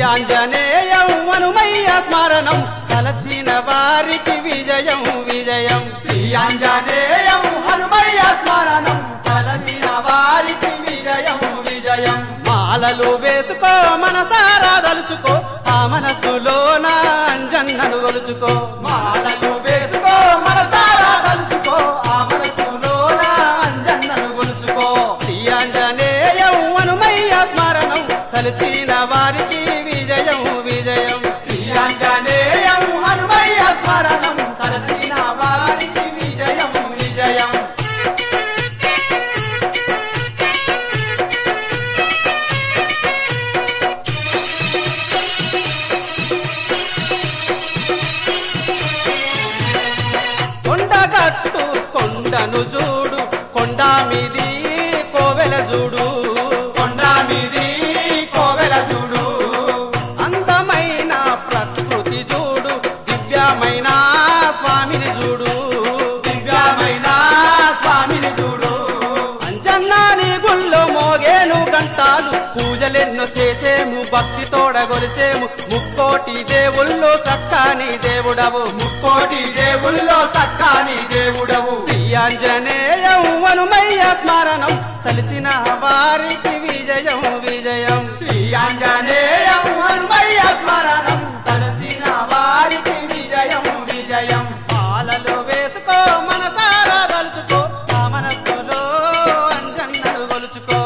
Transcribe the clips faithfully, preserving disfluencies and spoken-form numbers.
ఆంజనేయం హనుమయ్య స్మరణం తలచిన వారికి విజయం విజయం శ్రీ ఆంజనేయం హనుమయ్య స్మరణం తలచిన వారికి విజయం విజయం మాలలు వేసుకో మనసారా దలుచుకో ఆ మనసులోన అంజన్నను గొలుచుకో మాలలు వేసుకో మనసారా తలుచుకో ఆ మనసులోన అంజన్నను గొలుచుకో శ్రీ ఆంజనేయం హనుమయ్య స్మరణం తలచిన వారికి విజయం విజయం శ్రీ ఆంజనేయం హనుమయ్య స్మరణం తలచిన వారికి విజయం విజయం కొండగట్టు కొండను చూడు కొండ మీది కోవెల చూడు కొండ మీది కోవెల చూడు అందమైన ప్రకృతి చూడు దివ్యమైన స్వామిని చూడు దివ్యమైన స్వామిని చూడు అంజన్నాని గుళ్ళో మోగేను గంటాలు పూజలెన్నో చేసేము భక్తి తోడగొలిసేము ముక్కోటి దేవుళ్ళో చక్కని దేవుడవు ముక్కోటి దేవుల్లో సక్కాని దేవుడవు శ్రీ ఆంజనేయం హనుమయ్య స్మరణం తలిచిన వారికి విజయం విజయం శ్రీ ఆంజనేయం హనుమయ్య స్మరణం తలసిన వారికి విజయం విజయం పాలలో వేసుకో మనసారా దలుచుకో ఆ మనసులో అంజన్నను గొలుచుకో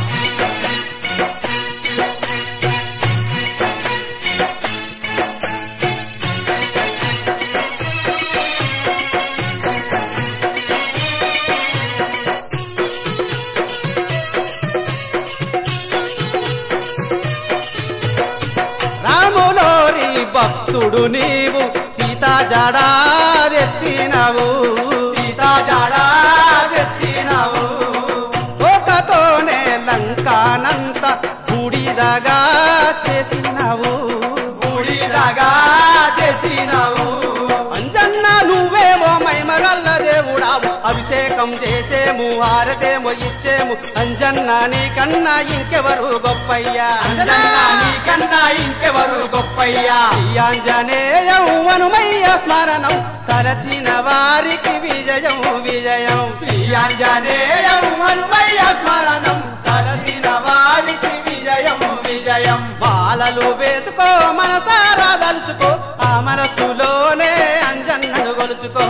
రాములోని భక్తుడు నీవు సీతా జాడా తెచ్చినవు సీతా జాడా తెచ్చినావు తోకతోనే లంకానంత బూడిదగా చేసినవు బూడిదగా చేసినావు అంజన్న నువ్వేమో మైమగల్ల దేవుడావు అభిషేకం చేసేము హారతేమో ఇచ్చేము అంజన్న నీకన్నా ఇంకెవరు గొప్పయ్యా అంజన్నా నీకన్నా ఇంకెవరు గొప్పయ్యా శ్రీ ఆంజనేయం హనుమయ్య స్మరణం తలచిన వారికి విజయం విజయం శ్రీ ఆంజనేయం హనుమయ్య స్మరణం తలచిన వారికి విజయం విజయం బాలలు వేసుకో మనసారా దలుచుకో ఆ మనసులోనే అంజన్నను గొలుచుకో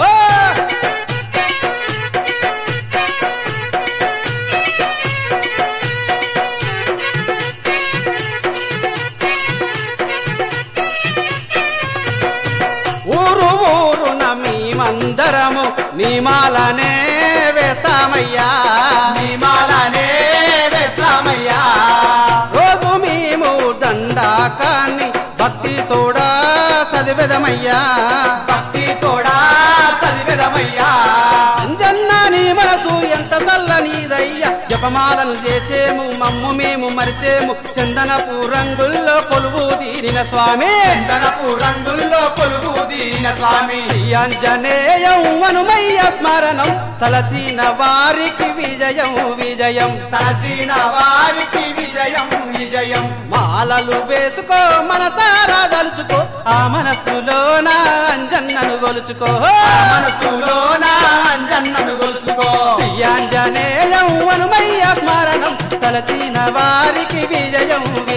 ఊరు ఊరున మేమందరము నీమాలనే వేస్తామయ్యా నీమాలనే వేస్తామయ్యా రోజు మేము దండాకాన్ని భక్తి తోడా చదివెదమయ్యా భక్తి తోడా చదివెదమయ్యా అంజన్న నీ మనసు ఎంత చల్లనిదయ్యా జపమాలను చేసేము మమ్ము మేము మరిచేము చందనపు రంగుల్లో కొలువు దీనిన స్వామి చందనపు రంగుల్లో కొలువు దీన స్వామి శ్రీ ఆంజనేయం హనుమయ్య స్మరణం తలచిన వారికి విజయం విజయం తలచిన వారికి విజయం విజయం మాలలు వేసుకో మనసారా దలుచుకో ఆ మనసులోన అంజన్నను గొలుచుకో ఆ మనసులోన అంజన్నను గొలుచుకో శ్రీ ఆంజనేయం హనుమయ్య స్మరణం తలచిన వారికి విజయం